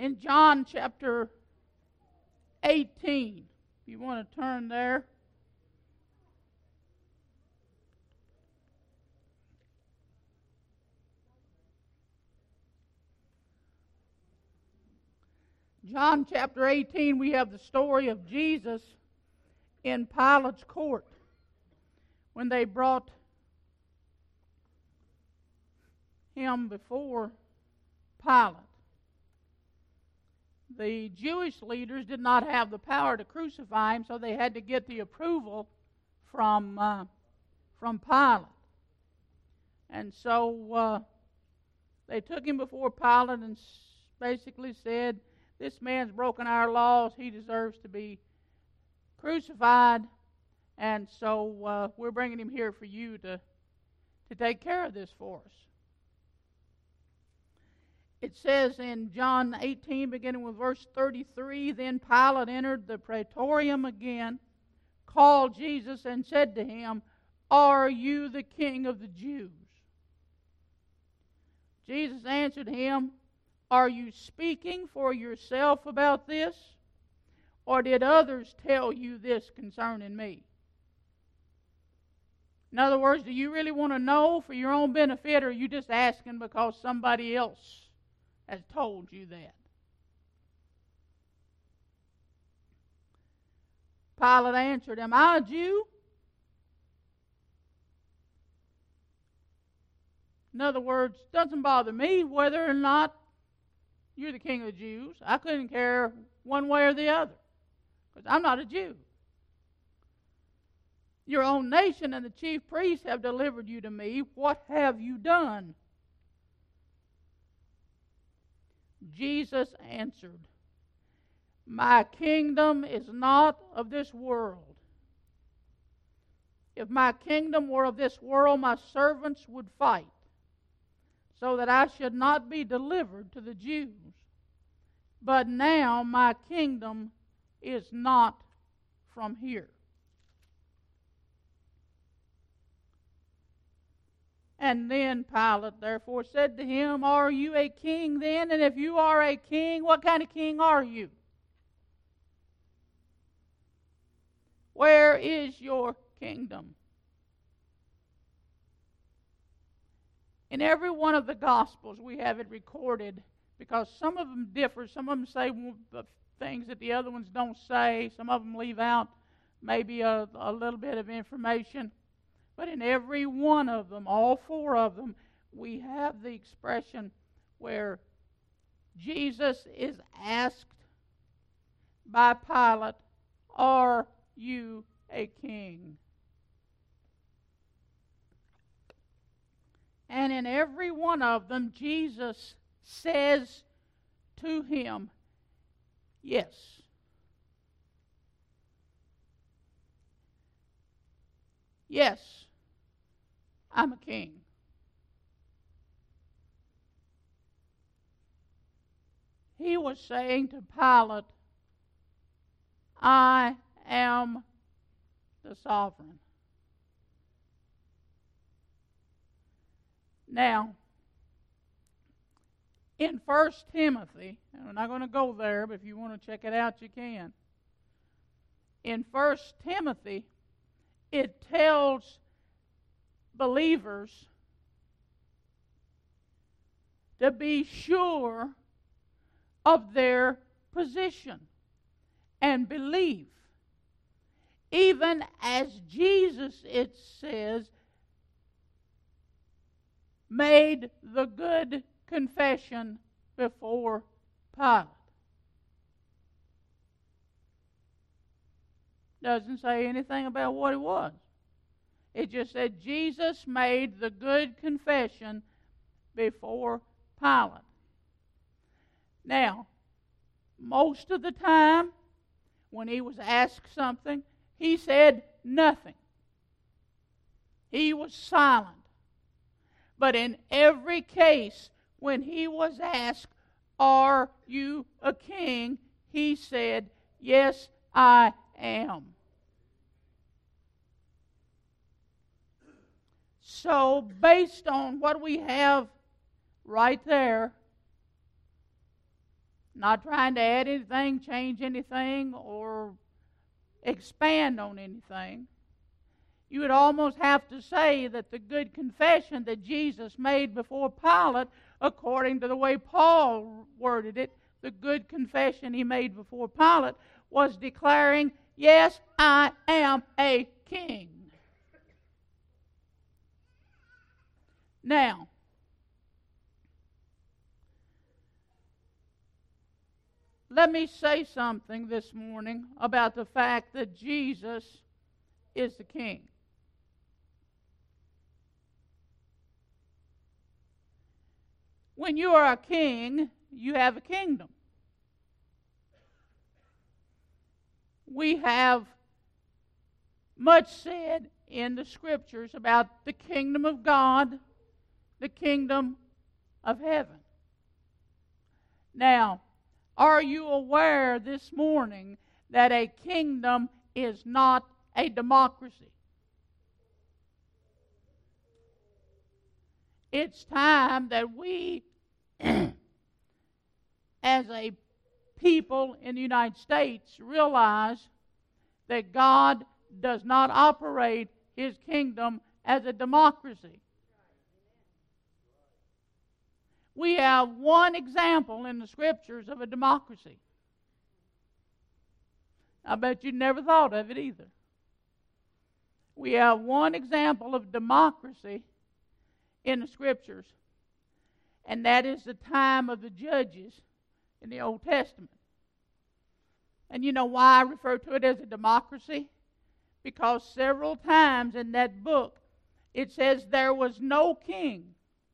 in John chapter 18. If you want to turn there. John chapter 18, we have the story of Jesus in Pilate's court when they brought him before Pilate. The Jewish leaders did not have the power to crucify him, so they had to get the approval from Pilate. And so they took him before Pilate and basically said, this man's broken our laws, he deserves to be crucified, and so we're bringing him here for you to take care of this for us. It says in John 18, beginning with verse 33, then Pilate entered the praetorium again, called Jesus, and said to him, are you the king of the Jews? Jesus answered him, are you speaking for yourself about this, or did others tell you this concerning me? In other words, do you really want to know for your own benefit, or are you just asking because somebody else has told you that? Pilate answered, am I a Jew? In other words, it doesn't bother me whether or not you're the king of the Jews. I couldn't care one way or the other because I'm not a Jew. Your own nation and the chief priests have delivered you to me. What have you done? Jesus answered, my kingdom is not of this world. If my kingdom were of this world, my servants would fight, so that I should not be delivered to the Jews. But now my kingdom is not from here. And then Pilate therefore said to him, are you a king then? And if you are a king, what kind of king are you? Where is your kingdom? In every one of the Gospels we have it recorded, because some of them differ. Some of them say things that the other ones don't say. Some of them leave out maybe a little bit of information. But in every one of them, all four of them, we have the expression where Jesus is asked by Pilate, are you a king? And in every one of them, Jesus says to him, yes. Yes, I'm a king. He was saying to Pilate, I am the sovereign. Now, in 1 Timothy, and we're not going to go there, but if you want to check it out, you can. In 1 Timothy, it tells believers to be sure of their position and belief. Even as Jesus, it says, made the good confession before Pilate. Doesn't say anything about what it was. It just said Jesus made the good confession before Pilate. Now, most of the time, when he was asked something, he said nothing. He was silent. But in every case, when he was asked, are you a king? He said, yes, I am. So, based on what we have right there, Not trying to add anything, change anything, or expand on anything. You would almost have to say that the good confession that Jesus made before Pilate, according to the way Paul worded it, the good confession he made before Pilate was declaring, yes, I am a king. Now, let me say something this morning about the fact that Jesus is the king. When you are a king, you have a kingdom. We have much said in the Scriptures about the kingdom of God, the kingdom of heaven. Now, are you aware this morning that a kingdom is not a democracy? It's time that we, as a people in the United States, realize that God does not operate His kingdom as a democracy. We have one example in the Scriptures of a democracy. I bet you never thought of it either. We have one example of democracy in the Scriptures, and that is the time of the judges in the Old Testament. And you know why I refer to it as a democracy? Because several times in that book it says there was no king,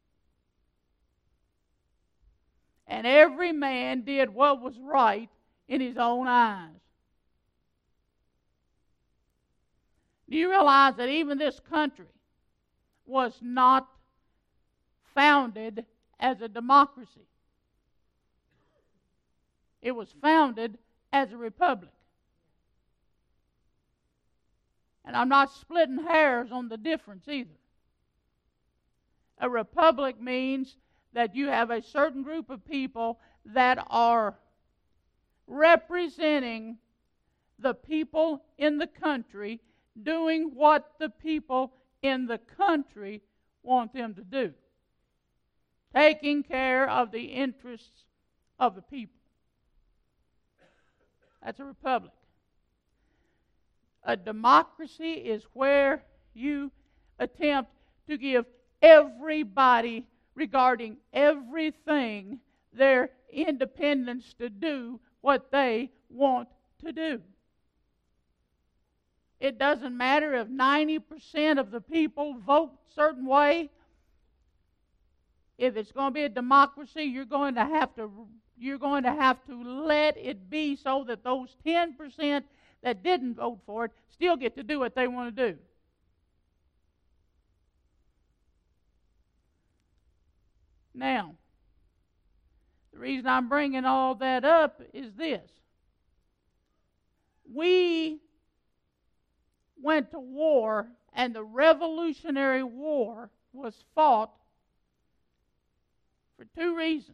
and every man did what was right in his own eyes. Do you realize that even this country was not founded as a democracy? It was founded as a republic. And I'm not splitting hairs on the difference either. A republic means that you have a certain group of people that are representing the people in the country, doing what the people in the country want them to do, taking care of the interests of the people. That's a republic. A democracy is where you attempt to give everybody, regarding everything, their independence to do what they want to do. It doesn't matter if 90% of the people vote a certain way. If it's going to be a democracy, you're going to have to let it be so that those 10% that didn't vote for it still get to do what they want to do. Now, the reason I'm bringing all that up is this. We went to war, and the Revolutionary War was fought for two reasons.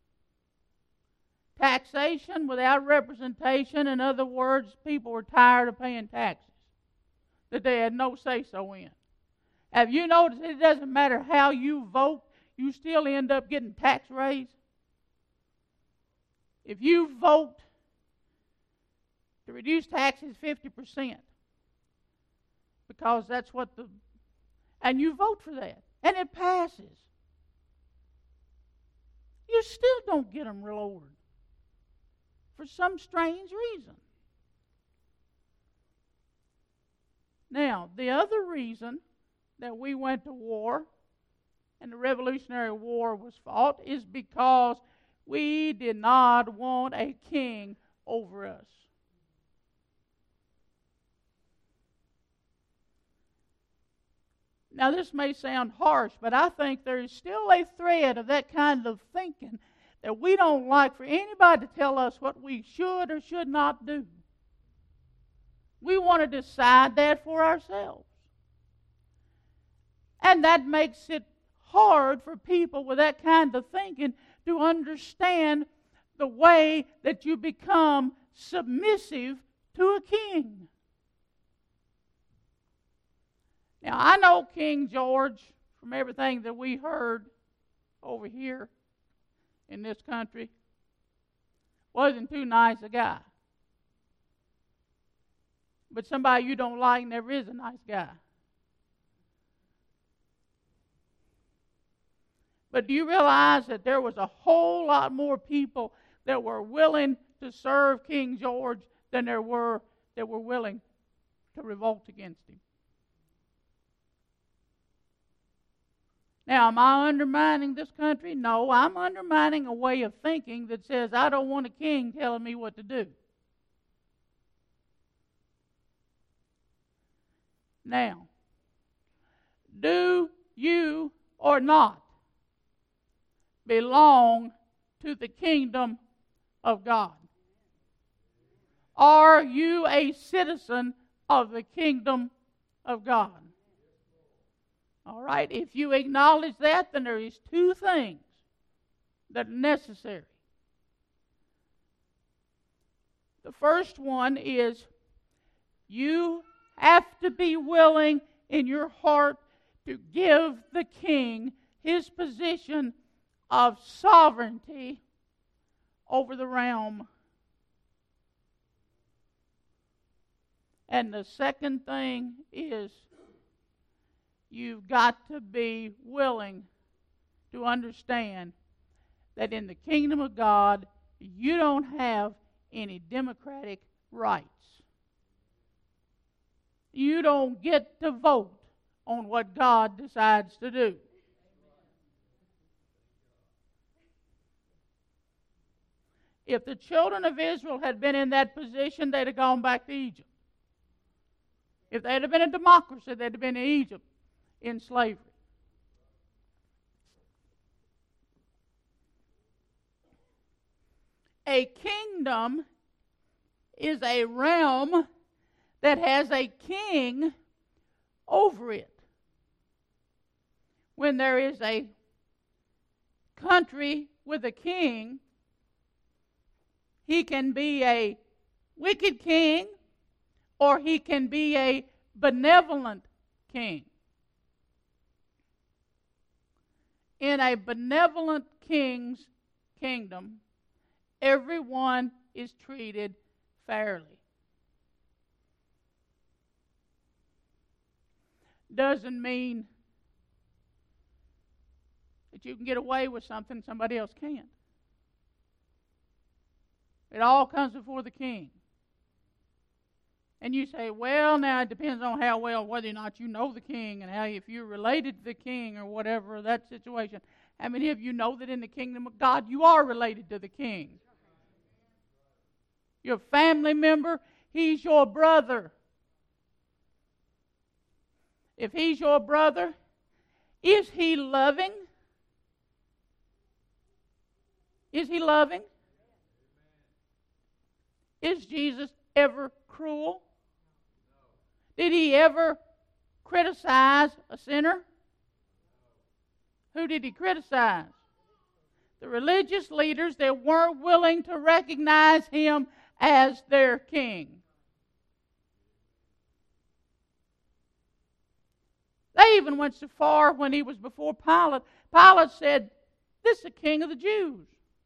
Taxation without representation. In other words, people were tired of paying taxes that they had no say-so in. Have you noticed it doesn't matter how you vote, you still end up getting tax raise? If you vote to reduce taxes 50%, because that's what and you vote for that, and it passes, you still don't get them lowered for some strange reason. Now, the other reason that we went to war and the Revolutionary War was fought is because we did not want a king over us. Now, this may sound harsh, but I think there is still a thread of that kind of thinking that we don't like for anybody to tell us what we should or should not do. We want to decide that for ourselves. And that makes it hard for people with that kind of thinking to understand the way that you become submissive to a king. Now, I know King George, from everything that we heard over here in this country, wasn't too nice a guy. But somebody you don't like never is a nice guy. But do you realize that there was a whole lot more people that were willing to serve King George than there were that were willing to revolt against him? Now, am I undermining this country? No, I'm undermining a way of thinking that says I don't want a king telling me what to do. Now, do you or not belong to the kingdom of God? Are you a citizen of the kingdom of God? All right, if you acknowledge that, then there is two things that are necessary. The first one is you have to be willing in your heart to give the king his position of sovereignty over the realm. And the second thing is you've got to be willing to understand that in the kingdom of God, you don't have any democratic rights. You don't get to vote on what God decides to do. If the children of Israel had been in that position, they'd have gone back to Egypt. If they'd have been a democracy, they'd have been in Egypt in slavery. A kingdom is a realm that has a king over it. When there is a country with a king, he can be a wicked king or he can be a benevolent king. In a benevolent king's kingdom, everyone is treated fairly. Doesn't mean that you can get away with something somebody else can't. It all comes before the king. And you say, well, now it depends on how well, whether or not you know the king and how, if you're related to the king or whatever, that situation. How many of you know that in the kingdom of God you are related to the king? Your family member, he's your brother. If he's your brother, is he loving? Is he loving? Is Jesus ever cruel? Did he ever criticize a sinner? Who did he criticize? The religious leaders that weren't willing to recognize him as their king. They even went so far when he was before Pilate. Pilate said, "This is the king of the Jews."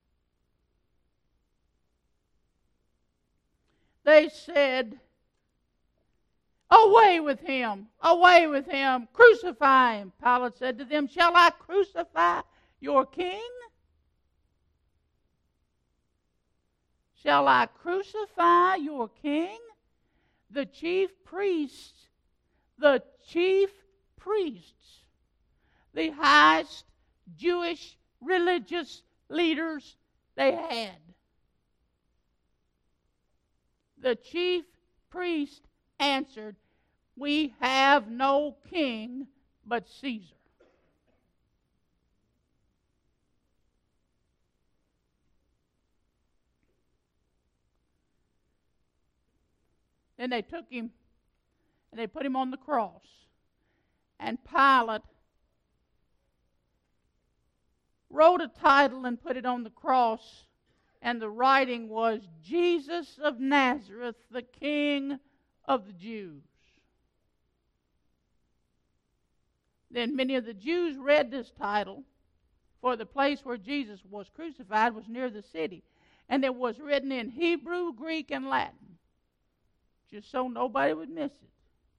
They said, "Away with him! Away with him! Crucify him!" Pilate said to them, "Shall I crucify your king? Shall I crucify your king?" The chief priests, the highest Jewish religious leaders they had. The chief priest answered, "We have no king but Caesar." Then they took him and they put him on the cross. And Pilate wrote a title and put it on the cross and the writing was, Jesus of Nazareth, the King of the Jews. Then many of the Jews read this title, for the place where Jesus was crucified was near the city, and it was written in Hebrew, Greek, and Latin, just so nobody would miss it.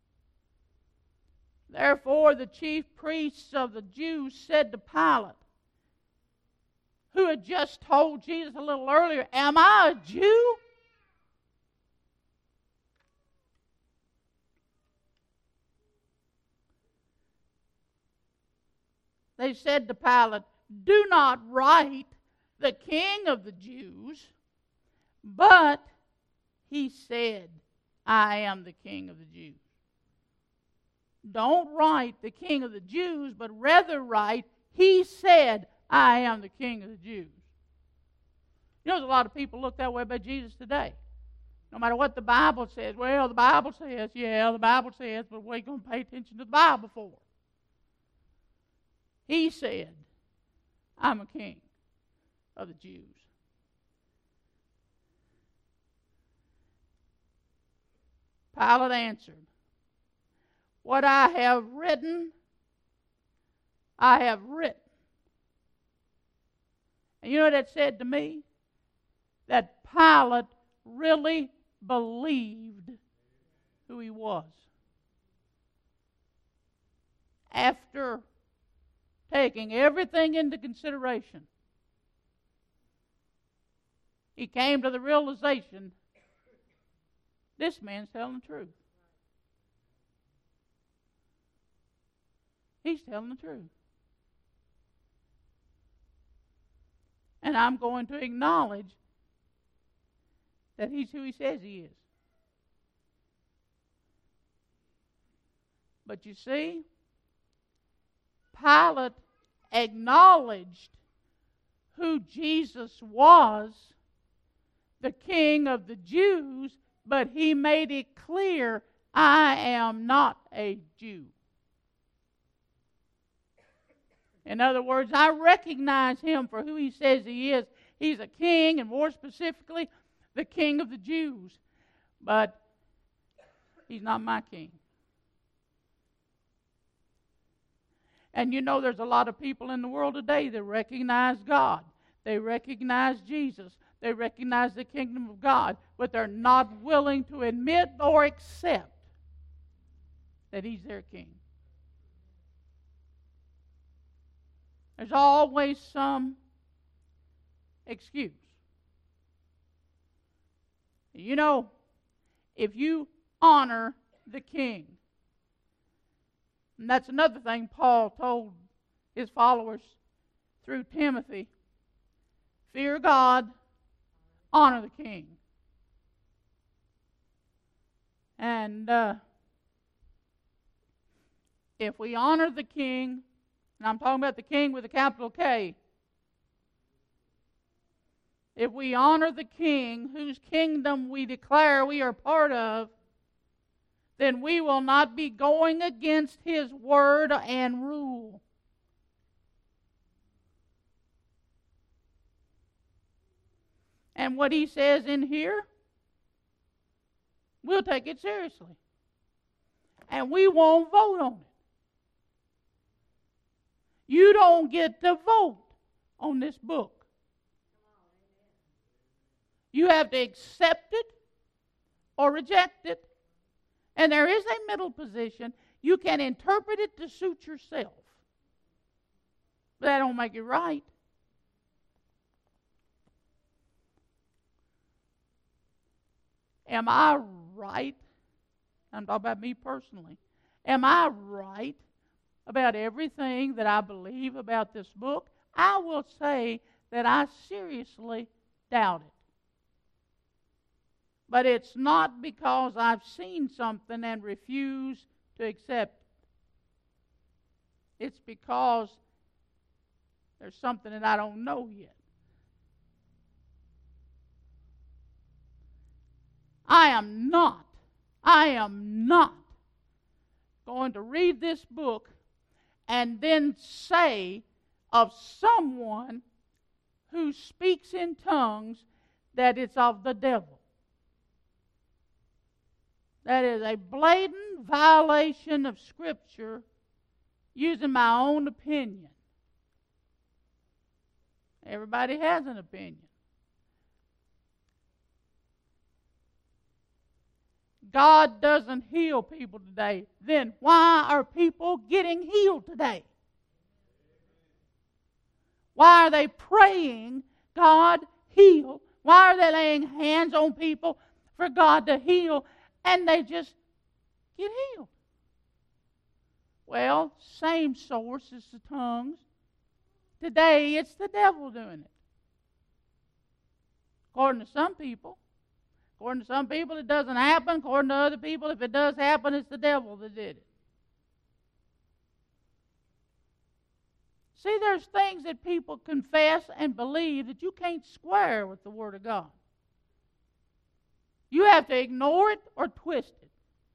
Therefore, the chief priests of the Jews said to Pilate, who had just told Jesus a little earlier, "Am I a Jew?" They said to Pilate, "Do not write the King of the Jews," but he said, "I am the King of the Jews." Don't write the King of the Jews, but rather write, "He said, I am the King of the Jews." You know, there's a lot of people look that way about Jesus today. No matter what the Bible says, well, the Bible says, yeah, the Bible says, but what are you going to pay attention to the Bible for? He said, "I'm a king of the Jews." Pilate answered, "What I have written, I have written." And you know what that said to me? That Pilate really believed who he was. After taking everything into consideration, he came to the realization, this man's telling the truth. He's telling the truth. And I'm going to acknowledge that he's who he says he is. But you see, Pilate acknowledged who Jesus was, the King of the Jews, but he made it clear, "I am not a Jew." In other words, I recognize him for who he says he is. He's a king, and more specifically, the King of the Jews. But he's not my king. And you know, there's a lot of people in the world today that recognize God. They recognize Jesus. They recognize the kingdom of God. But they're not willing to admit or accept that he's their king. There's always some excuse. You know, if you honor the king, and that's another thing Paul told his followers through Timothy, fear God, honor the king. And if we honor the king, and I'm talking about the king with a capital K, if we honor the king whose kingdom we declare we are part of, then we will not be going against his word and rule. And what he says in here, we'll take it seriously. And we won't vote on it. You don't get to vote on this book. You have to accept it or reject it. And there is a middle position. You can interpret it to suit yourself. But that don't make it right. Am I right? I'm talking about me personally. Am I right about everything that I believe about this book? I will say that I seriously doubt it. But it's not because I've seen something and refuse to accept it. It's because there's something that I don't know yet. I am not going to read this book and then say of someone who speaks in tongues that it's of the devil. That is a blatant violation of Scripture using my own opinion. Everybody has an opinion. God doesn't heal people today. Then why are people getting healed today? Why are they praying, God, heal? Why are they laying hands on people for God to heal, and they just get healed? Well, same source as the tongues. Today, it's the devil doing it. According to some people. According to some people, it doesn't happen. According to other people, if it does happen, it's the devil that did it. See, there's things that people confess and believe that you can't square with the Word of God. You have to ignore it or twist it.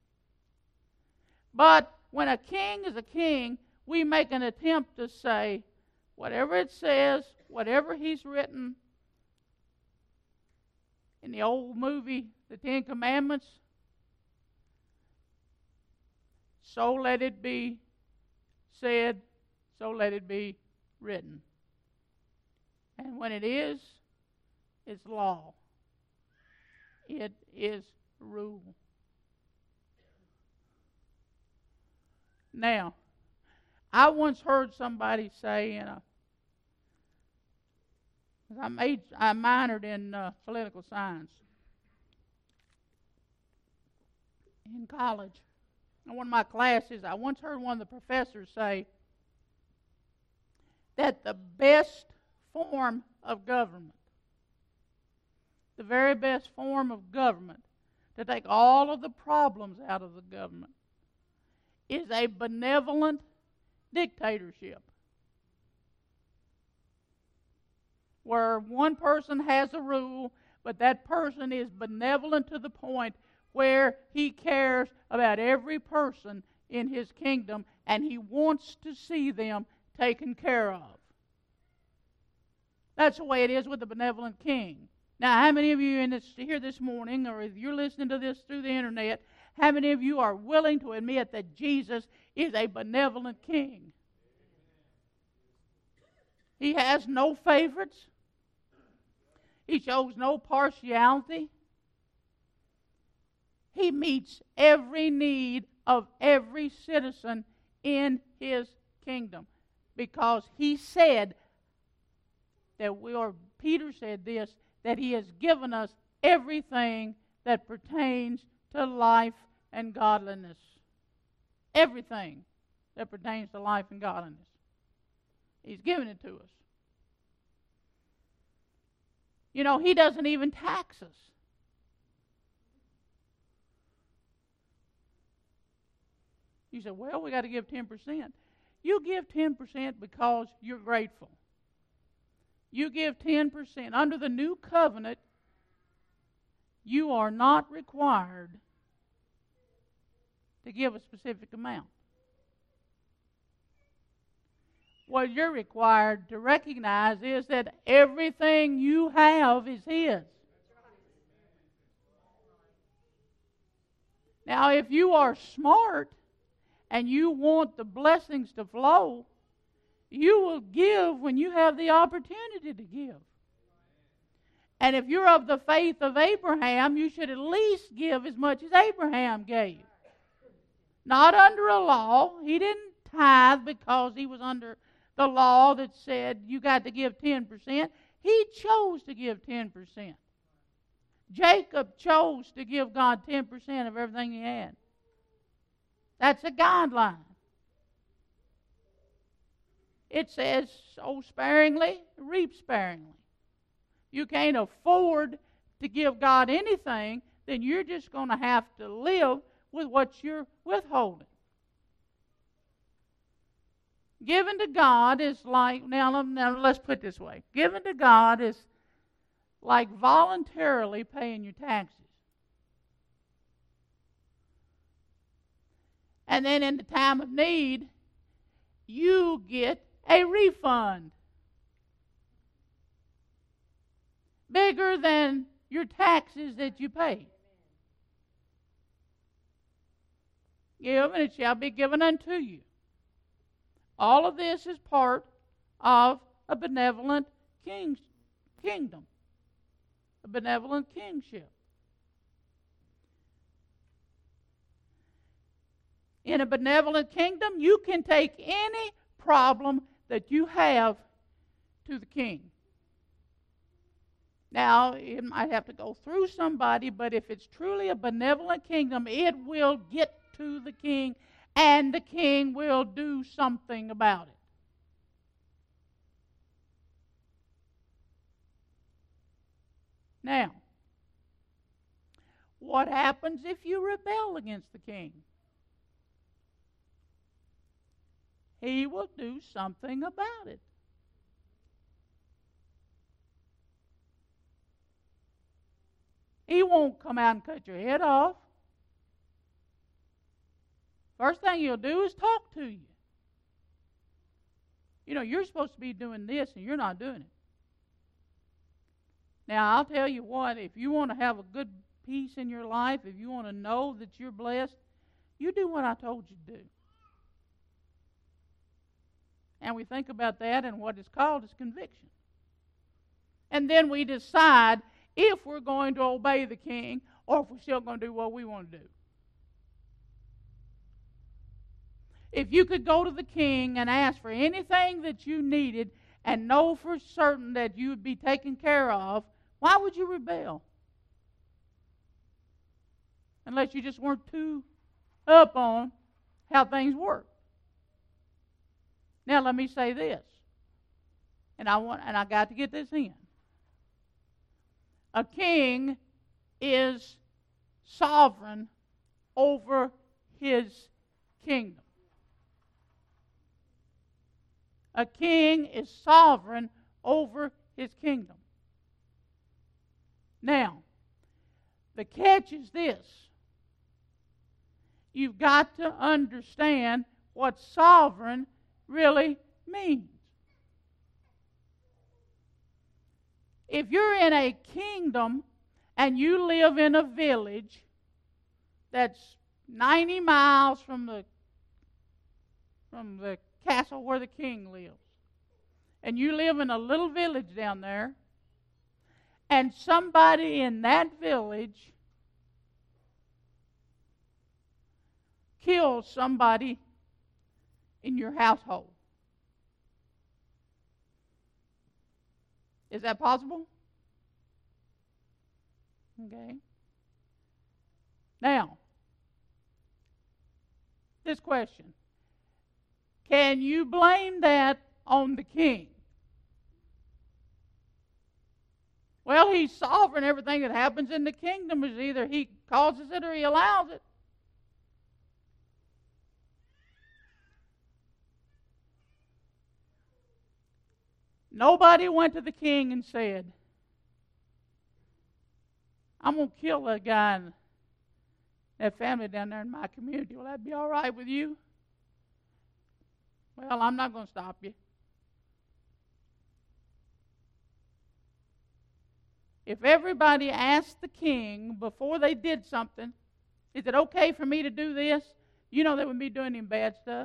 But when a king is a king, we make an attempt to say, whatever it says, whatever he's written, in the old movie, The Ten Commandments, so let it be said, so let it be written. And when it is, it's law. It is rule. Now, I once heard somebody say I minored in political science in college. In one of my classes, I once heard one of the professors say that the best form of government, the very best form of government, to take all of the problems out of the government, is a benevolent dictatorship, where one person has a rule, but that person is benevolent to the point where he cares about every person in his kingdom, and he wants to see them taken care of. That's the way it is with the benevolent king. Now, how many of you here this morning, or if you're listening to this through the internet, how many of you are willing to admit that Jesus is a benevolent king? He has no favorites. He shows no partiality. He meets every need of every citizen in his kingdom. Because he said that Peter said this, that he has given us everything that pertains to life and godliness. Everything that pertains to life and godliness. He's given it to us. You know, he doesn't even tax us. You say, well, we got to give 10%. You give 10% because you're grateful. You give 10%. Under the new covenant, you are not required to give a specific amount. What you're required to recognize is that everything you have is His. Now, if you are smart and you want the blessings to flow, you will give when you have the opportunity to give. And if you're of the faith of Abraham, you should at least give as much as Abraham gave. Not under a law. He didn't tithe because he was under the law that said you got to give 10%. He chose to give 10%. Jacob chose to give God 10% of everything he had. That's a guideline. It says, sow sparingly, reap sparingly. You can't afford to give God anything, then you're just going to have to live with what you're withholding. Giving to God is like, now let's put it this way. Giving to God is like voluntarily paying your taxes. And then in the time of need, you get a refund. Bigger than your taxes that you pay. Give, and it shall be given unto you. All of this is part of a benevolent kingdom, a benevolent kingship. In a benevolent kingdom, you can take any problem that you have to the king. Now, it might have to go through somebody, but if it's truly a benevolent kingdom, it will get to the king, and the king will do something about it. Now, what happens if you rebel against the king? He will do something about it. He won't come out and cut your head off. First thing he'll do is talk to you. You know, you're supposed to be doing this and you're not doing it. Now, I'll tell you what, if you want to have a good peace in your life, if you want to know that you're blessed, you do what I told you to do. And we think about that, and what is called is conviction. And then we decide if we're going to obey the king or if we're still going to do what we want to do. If you could go to the king and ask for anything that you needed and know for certain that you would be taken care of, why would you rebel? Unless you just weren't too up on how things work. Now let me say this, and I got to get this in. A king is sovereign over his kingdom. A king is sovereign over his kingdom. Now, the catch is this. You've got to understand what sovereign really means. If you're in a kingdom and you live in a village that's 90 miles from the castle where the king lives, and you live in a little village down there, and somebody in that village kills somebody in your household. Is that possible? Okay. Now, this question. Can you blame that on the king? Well, he's sovereign. Everything that happens in the kingdom is either he causes it or he allows it. Nobody went to the king and said, I'm going to kill that guy and that family down there in my community. Will that be all right with you? Well, I'm not going to stop you. If everybody asked the king before they did something, is it okay for me to do this? You know they would be doing him bad stuff.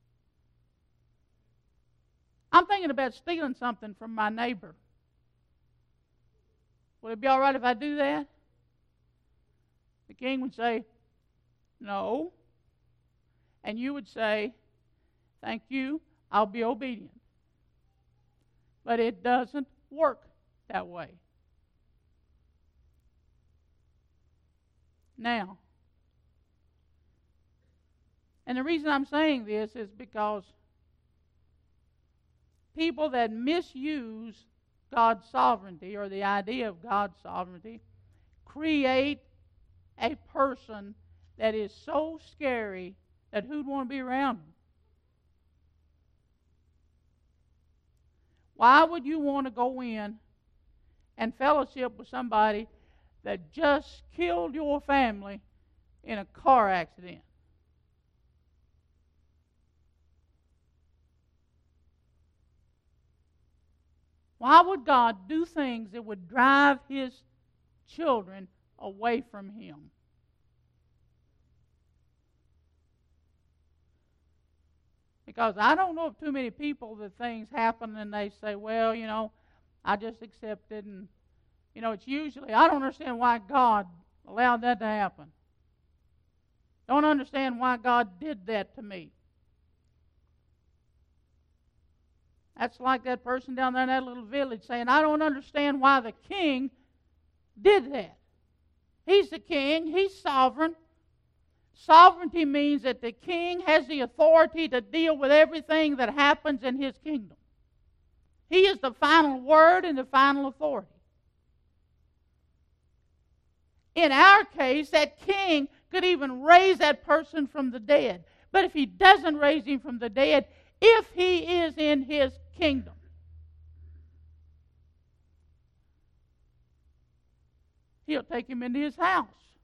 I'm thinking about stealing something from my neighbor. Would it be all right if I do that? The king would say, no. And you would say, thank you, I'll be obedient. But it doesn't work that way. Now, and the reason I'm saying this is because people that misuse God's sovereignty or the idea of God's sovereignty create a person that is so scary that who'd want to be around them? Why would you want to go in and fellowship with somebody that just killed your family in a car accident? Why would God do things that would drive His children away from Him. Because I don't know of too many people that things happen and they say, well, I just accepted. And, it's usually, I don't understand why God allowed that to happen. Don't understand why God did that to me. That's like that person down there in that little village saying, I don't understand why the king did that. He's the king. He's sovereign. Sovereignty means that the king has the authority to deal with everything that happens in his kingdom. He is the final word and the final authority. In our case, that king could even raise that person from the dead. But if he doesn't raise him from the dead, if he is in his kingdom, he'll take him into his house.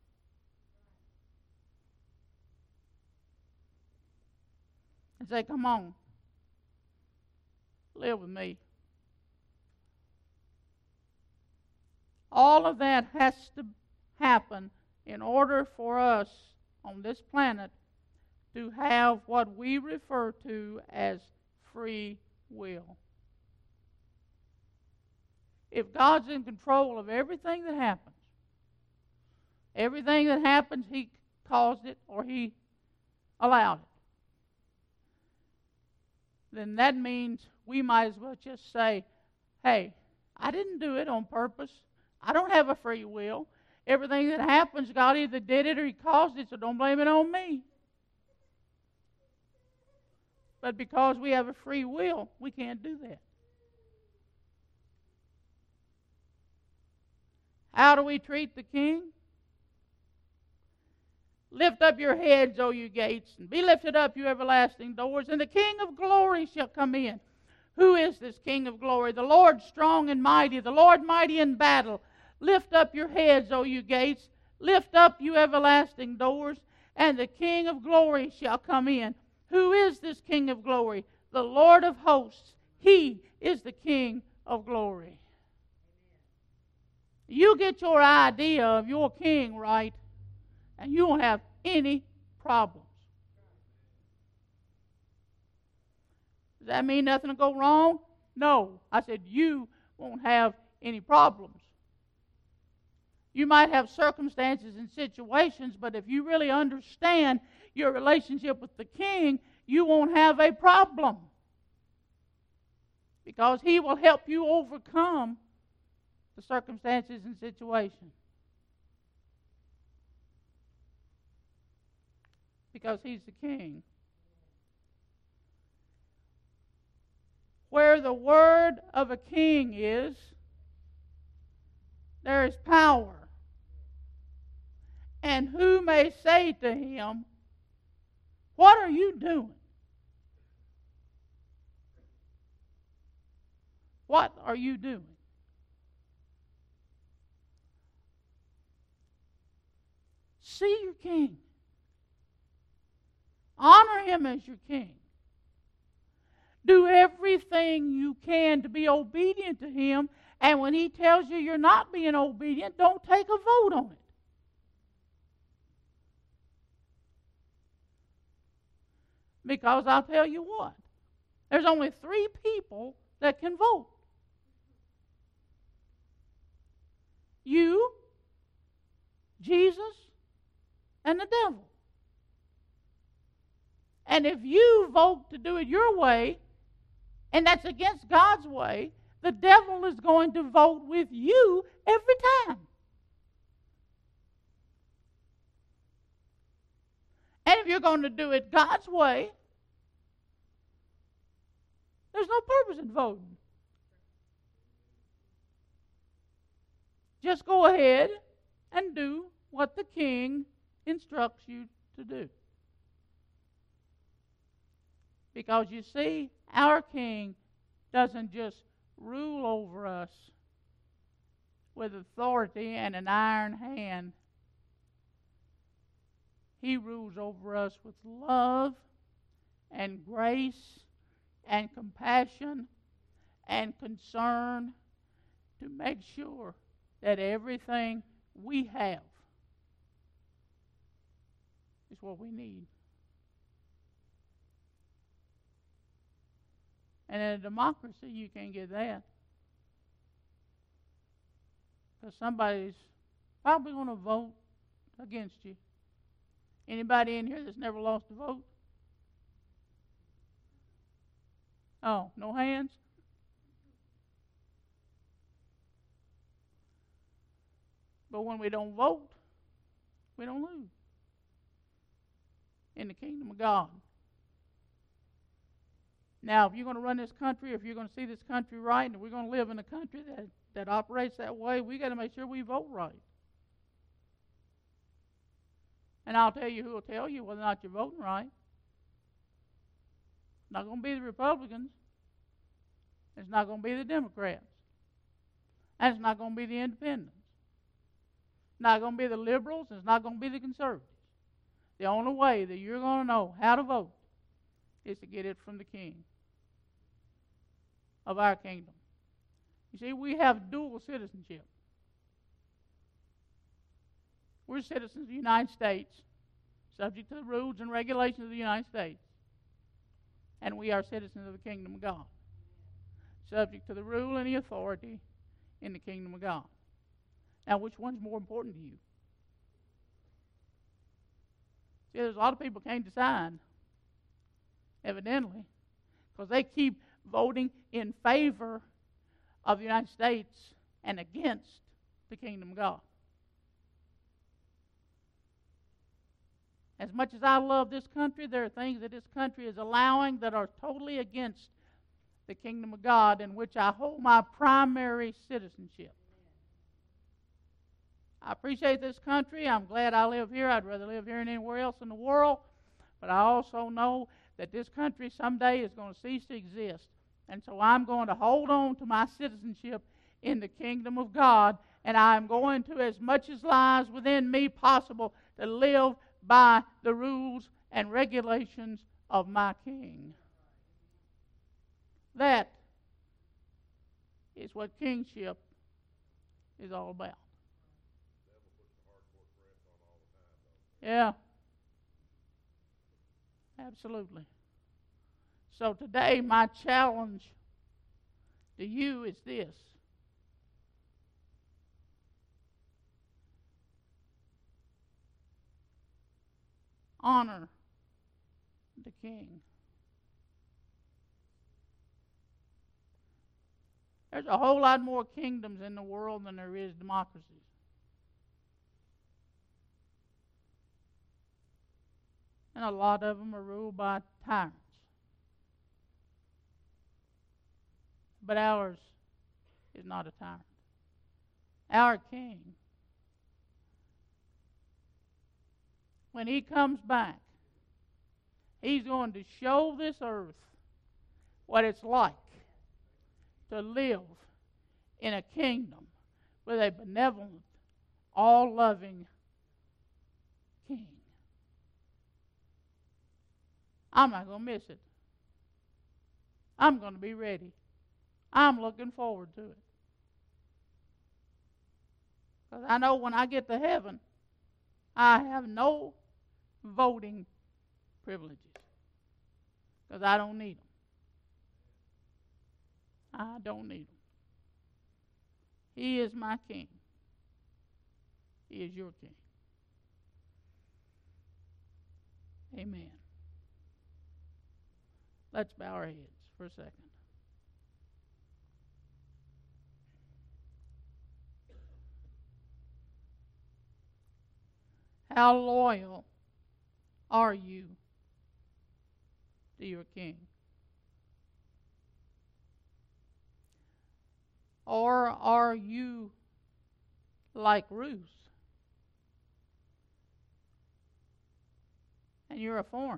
And say, come on, live with me. All of that has to happen in order for us on this planet to have what we refer to as free will. If God's in control of everything that happens, He caused it or He allowed it, then that means we might as well just say, hey, I didn't do it on purpose. I don't have a free will. Everything that happens, God either did it or He caused it, so don't blame it on me. But because we have a free will, we can't do that. How do we treat the king? Lift up your heads, O you gates, and be lifted up, you everlasting doors, and the King of glory shall come in. Who is this King of glory? The Lord strong and mighty, the Lord mighty in battle. Lift up your heads, O you gates. Lift up, you everlasting doors, and the King of glory shall come in. Who is this King of glory? The Lord of hosts. He is the King of glory. You get your idea of your king right, and you won't have any problems. Does that mean nothing will go wrong? No. I said you won't have any problems. You might have circumstances and situations, but if you really understand your relationship with the king, you won't have a problem. Because he will help you overcome the circumstances and situations. Because he's the king. Where the word of a king is, there is power. And who may say to him, what are you doing? What are you doing? See your king. Honor him as your king. Do everything you can to be obedient to him. And when he tells you you're not being obedient, don't take a vote on it. Because I'll tell you what, there's only 3 people that can vote. You, Jesus, and the devil. And if you vote to do it your way, and that's against God's way, the devil is going to vote with you every time. And if you're going to do it God's way, there's no purpose in voting. Just go ahead and do what the king instructs you to do. Because you see, our king doesn't just rule over us with authority and an iron hand. He rules over us with love and grace and compassion and concern to make sure that everything we have is what we need. And in a democracy, you can't get that. Because somebody's probably going to vote against you. Anybody in here that's never lost a vote? Oh, no hands? But when we don't vote, we don't lose in the kingdom of God. Now, if you're going to run this country, if you're going to see this country right, and we're going to live in a country that operates that way, we got to make sure we vote right. And I'll tell you who will tell you whether or not you're voting right. It's not going to be the Republicans. It's not going to be the Democrats. And it's not going to be the Independents. It's not going to be the liberals. And it's not going to be the conservatives. The only way that you're going to know how to vote is to get it from the King of our kingdom. You see, we have dual citizenship. We're citizens of the United States, subject to the rules and regulations of the United States. And we are citizens of the kingdom of God, subject to the rule and the authority in the kingdom of God. Now, which one's more important to you? See, there's a lot of people can't decide, evidently, because they keep voting in favor of the United States and against the kingdom of God. As much as I love this country, there are things that this country is allowing that are totally against the kingdom of God, in which I hold my primary citizenship. I appreciate this country. I'm glad I live here. I'd rather live here than anywhere else in the world. But I also know that this country someday is going to cease to exist. And so I'm going to hold on to my citizenship in the kingdom of God, and I'm going to, as much as lies within me possible, to live by the rules and regulations of my King. That is what kingship is all about. Yeah. Absolutely. So today, my challenge to you is this. Honor the King. There's a whole lot more kingdoms in the world than there is democracies. And a lot of them are ruled by tyrants. But ours is not a tyrant. Our King, when he comes back, he's going to show this earth what it's like to live in a kingdom with a benevolent, all-loving King. I'm not going to miss it. I'm going to be ready. I'm looking forward to it. Because I know when I get to heaven, I have no voting privileges. Because I don't need them. I don't need them. He is my King. He is your King. Amen. Let's bow our heads for a second. How loyal are you to your King? Or are you like Ruth? And you're a foreigner.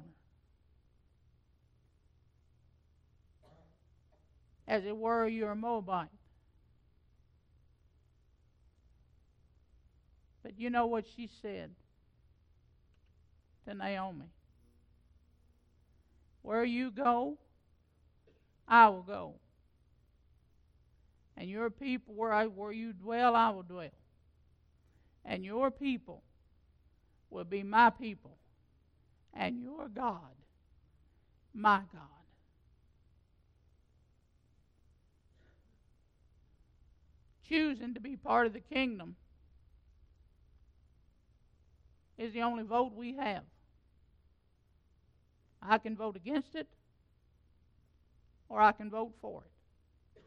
As it were, you're a Moabite. But you know what she said to Naomi? Where you go, I will go. And your people, where you dwell, I will dwell. and your people will be my people, and your God, my God. Choosing to be part of the kingdom is the only vote we have. I can vote against it, or I can vote for it.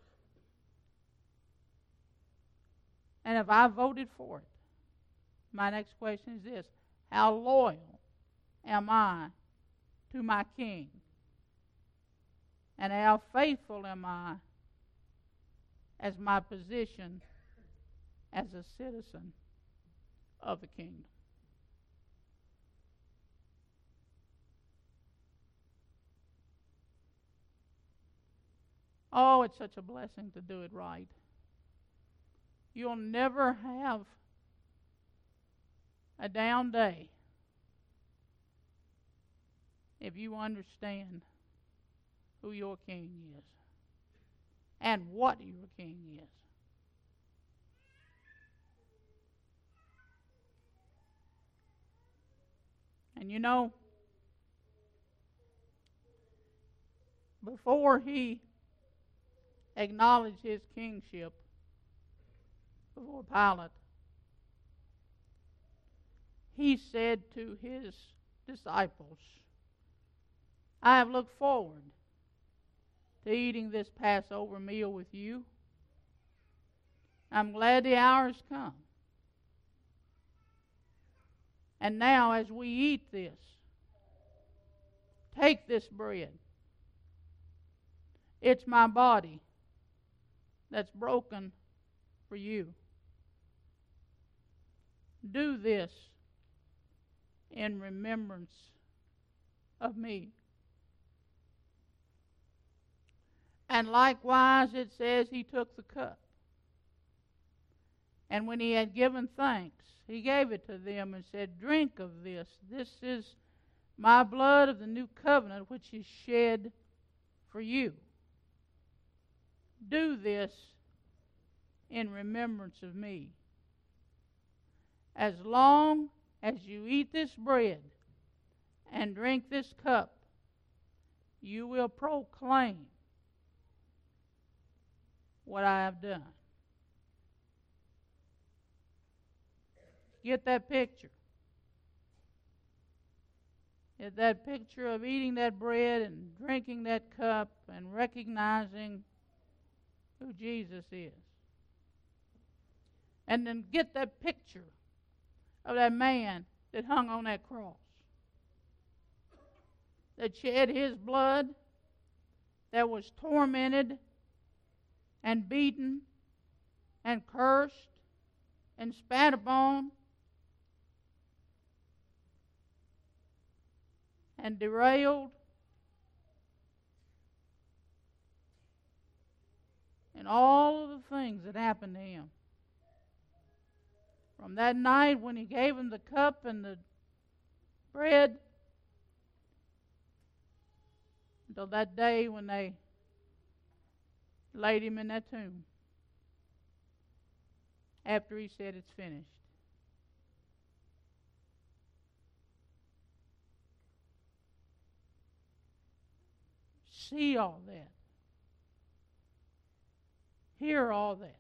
And if I voted for it, my next question is this: how loyal am I to my King? And how faithful am I as my position as a citizen of the kingdom? Oh, it's such a blessing to do it right. You'll never have a down day if you understand who your King is and what your King is. And you know, before he acknowledged his kingship before Pilate, he said to his disciples, I have looked forward to eating this Passover meal with you. I'm glad the hour has come. And now as we eat this, take this bread. It's my body that's broken for you. Do this in remembrance of me. And likewise it says he took the cup. And when he had given thanks, he gave it to them and said, drink of this. This is my blood of the new covenant, which is shed for you. Do this in remembrance of me. As long as you eat this bread and drink this cup, you will proclaim what I have done. Get that picture. Get that picture of eating that bread and drinking that cup and recognizing who Jesus is. And then get that picture of that man that hung on that cross, that shed his blood, that was tormented and beaten and cursed and spat upon and derailed and all of the things that happened to him. From that night when he gave him the cup and the bread until that day when they laid him in that tomb after he said it's finished. See all that. Hear all that.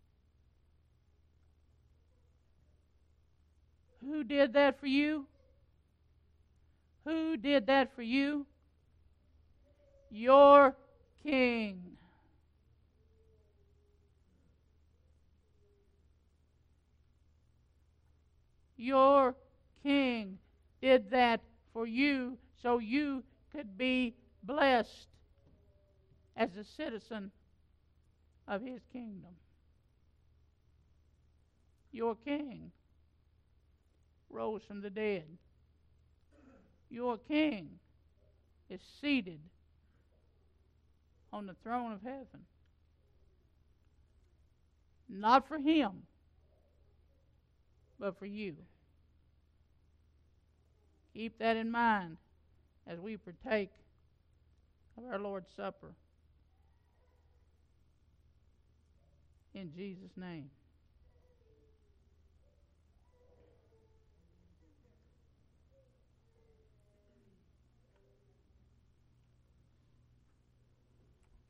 Who did that for you? Who did that for you? Your King. Your King did that for you so you could be blessed as a citizen of his kingdom. Your King rose from the dead. Your King is seated on the throne of heaven. Not for him, but for you. Keep that in mind as we partake of our Lord's Supper. In Jesus' name.